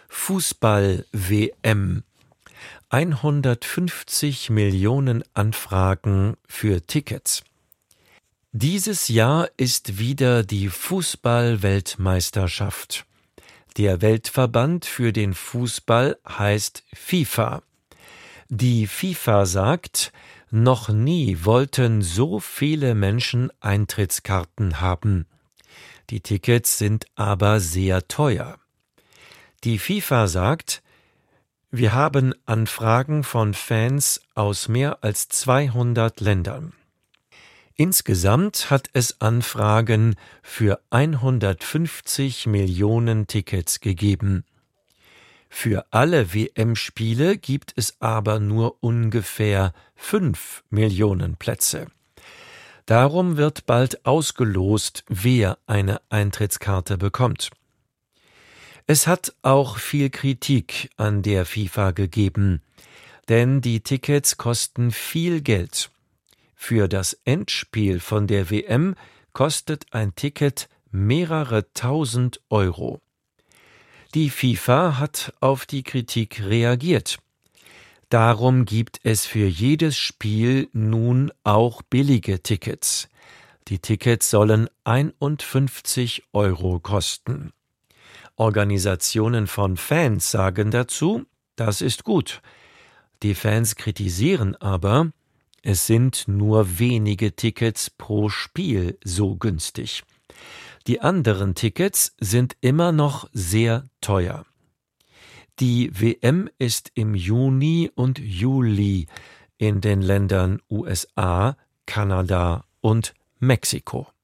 Fußball-WM. 150 Millionen Anfragen für Tickets. Dieses Jahr ist wieder die Fußball-Weltmeisterschaft. Der Weltverband für den Fußball heißt FIFA. Die FIFA sagt, noch nie wollten so viele Menschen Eintrittskarten haben. Die Tickets sind aber sehr teuer. Die FIFA sagt, wir haben Anfragen von Fans aus mehr als 200 Ländern. Insgesamt hat es Anfragen für 150 Millionen Tickets gegeben. Für alle WM-Spiele gibt es aber nur ungefähr 5 Millionen Plätze. Darum wird bald ausgelost, wer eine Eintrittskarte bekommt. Es hat auch viel Kritik an der FIFA gegeben, denn die Tickets kosten viel Geld. Für das Endspiel von der WM kostet ein Ticket mehrere tausend Euro. Die FIFA hat auf die Kritik reagiert. Darum gibt es für jedes Spiel nun auch billige Tickets. Die Tickets sollen 51 Euro kosten. Organisationen von Fans sagen dazu, das ist gut. Die Fans kritisieren aber, es sind nur wenige Tickets pro Spiel so günstig. Die anderen Tickets sind immer noch sehr teuer. Die WM ist im Juni und Juli in den Ländern USA, Kanada und Mexiko.